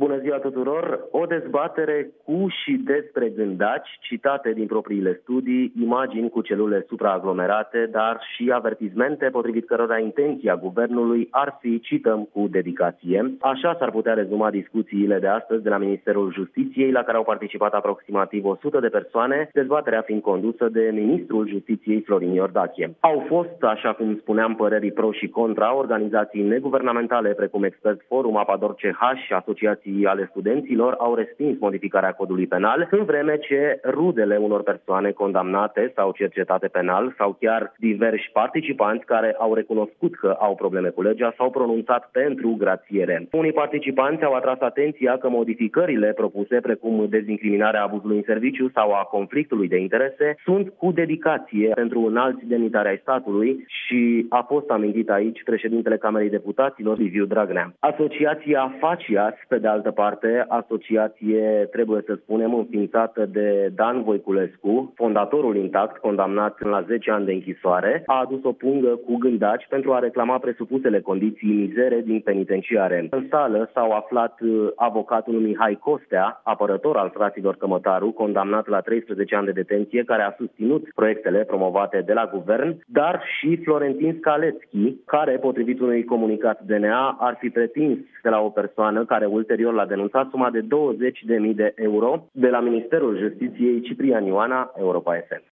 Bună ziua tuturor! O dezbatere cu și despre gândaci, citate din propriile studii, imagini cu celule supraaglomerate, dar și avertizmente potrivit cărora intenția guvernului ar fi, cităm, cu dedicație. Așa s-ar putea rezuma discuțiile de astăzi de la Ministerul Justiției, la care au participat aproximativ 100 de persoane, dezbaterea fiind condusă de Ministrul Justiției Florin Iordache. Au fost, așa cum spuneam, părerii pro și contra, organizații neguvernamentale precum Expert Forum, Apador CH și asociații ale studenților au respins modificarea codului penal, în vreme ce rudele unor persoane condamnate sau cercetate penal sau chiar diversi participanți care au recunoscut că au probleme cu legea s-au pronunțat pentru grațiere. Unii participanți au atras atenția că modificările propuse, precum dezincriminarea abuzului în serviciu sau a conflictului de interese, sunt cu dedicație pentru înalți demnitari ai statului și a fost amintit aici președintele Camerei Deputaților, Liviu Dragnea. Asociația Facias, pe de altă parte, asociație, trebuie să spunem, înființată de Dan Voiculescu, fondatorul Intact, condamnat la 10 ani de închisoare, a adus o pungă cu gândaci pentru a reclama presupusele condiții mizere din penitenciare. În sală s-au aflat avocatul Mihai Costea, apărător al fraților Cămătaru, condamnat la 13 ani de detenție, care a susținut proiectele promovate de la guvern, dar și Florentin Scalețchi, care, potrivit unui comunicat DNA, ar fi pretins de la o persoană care ulterior l-a denunțat suma de 20.000 de euro de la Ministerul Justiției. Ciprian Ioana, Europa FM.